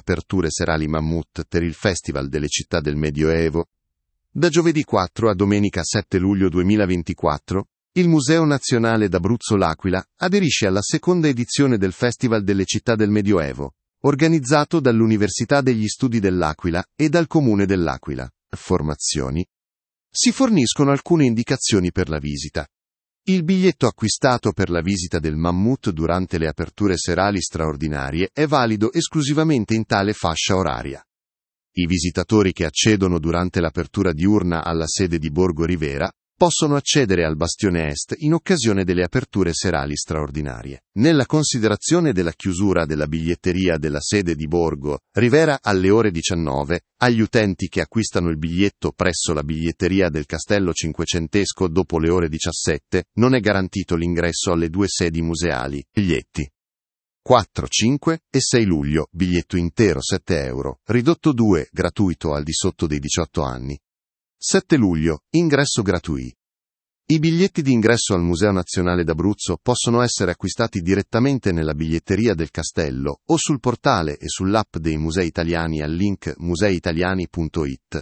aperture serali Mammut per il Festival delle città del Medioevo. Da giovedì 4 a domenica 7 luglio 2024, il Museo Nazionale d'Abruzzo L'Aquila aderisce alla seconda edizione del Festival delle città del Medioevo, organizzato dall'Università degli Studi dell'Aquila e dal Comune dell'Aquila. Formazioni. Si forniscono alcune indicazioni per la visita. Il biglietto acquistato per la visita del Mammut durante le aperture serali straordinarie è valido esclusivamente in tale fascia oraria. I visitatori che accedono durante l'apertura diurna alla sede di Borgo Rivera possono accedere al Bastione Est in occasione delle aperture serali straordinarie. Nella considerazione della chiusura della biglietteria della sede di Borgo Rivera alle ore 19, agli utenti che acquistano il biglietto presso la biglietteria del Castello Cinquecentesco dopo le ore 17, non è garantito l'ingresso alle due sedi museali. Biglietti 4, 5 e 6 luglio, biglietto intero €7, ridotto 2, gratuito al di sotto dei 18 anni. 7 luglio, ingresso gratuito. I biglietti di ingresso al Museo Nazionale d'Abruzzo possono essere acquistati direttamente nella biglietteria del castello o sul portale e sull'app dei Musei Italiani al link museiitaliani.it.